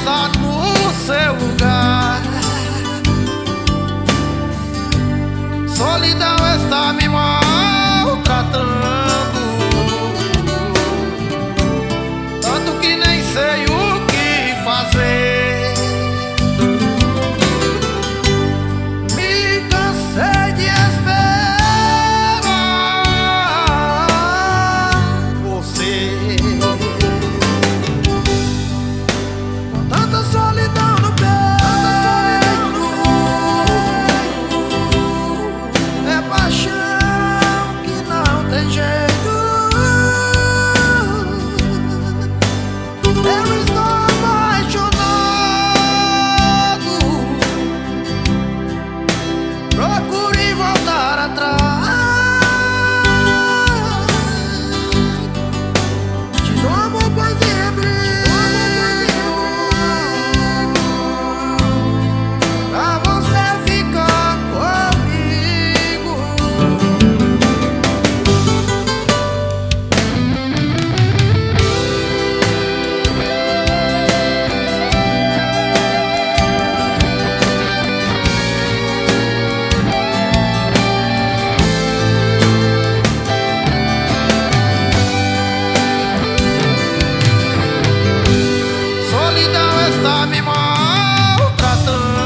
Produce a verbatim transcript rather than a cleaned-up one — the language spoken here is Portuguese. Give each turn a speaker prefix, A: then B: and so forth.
A: está no seu lugar. Solidão está me maltratando, tanto que nem sei o que fazer. Me cansei de esperar você, com tanta solidão no peito. É paixão que não tem jeito. Eu estou apaixonado. Procure voltar atrás. Te dou amor, paz e abrigo, pra você ficar comigo. Solidão está me maltratando,